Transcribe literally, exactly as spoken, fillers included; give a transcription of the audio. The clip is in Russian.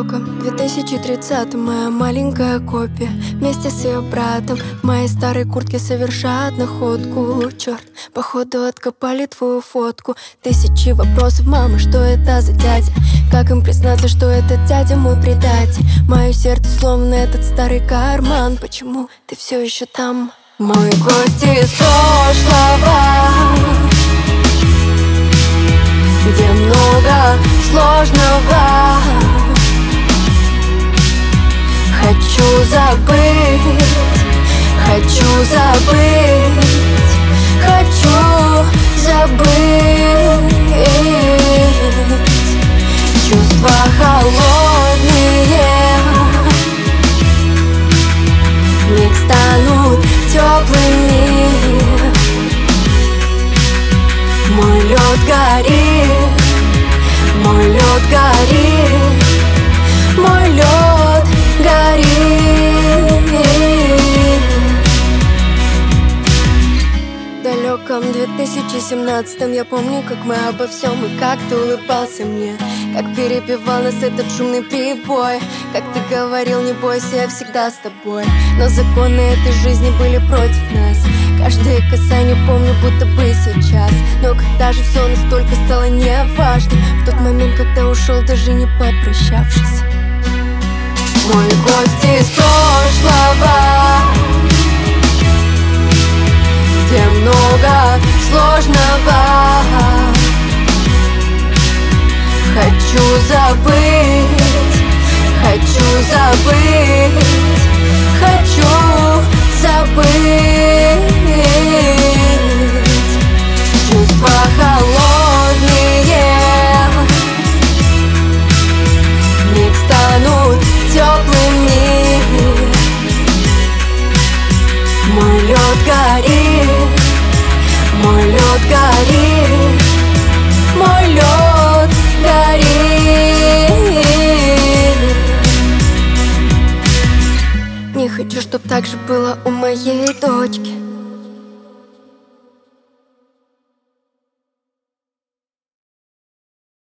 далеком две тысячи тридцатом моя маленькая копия вместе с ее братом в моей старой куртке совершат находку. Черт, походу откопали твою фотку. Тысячи вопросов, мама, что это за дядя? Как им признаться, что этот дядя мой предатель? Мое сердце словно этот старый карман. Почему ты все еще там? Мой гость из прошлого, где много сложного. Хочу забыть, хочу забыть, хочу забыть. Чувства холодные вмиг станут теплыми. Мой лед горит, мой лед горит, мой лед горит. В далеком две тысячи семнадцатом я помню, как мы обо всем и как ты улыбался мне, как перебивал нас этот шумный прибой, как ты говорил: не бойся, я всегда с тобой. Но законы этой жизни были против нас. Каждое касание помню, будто бы сейчас. Но когда же все настолько стало неважным, в тот момент, когда ушел, даже не попрощавшись. Мой гость из прошлого, где много сложного. Хочу забыть, хочу забыть, хочу забыть. Чувства холодные вмиг станут теплыми. Мой лед горит, мой лед горит, мой лед горит. Не хочу, чтоб так же было у моей дочки.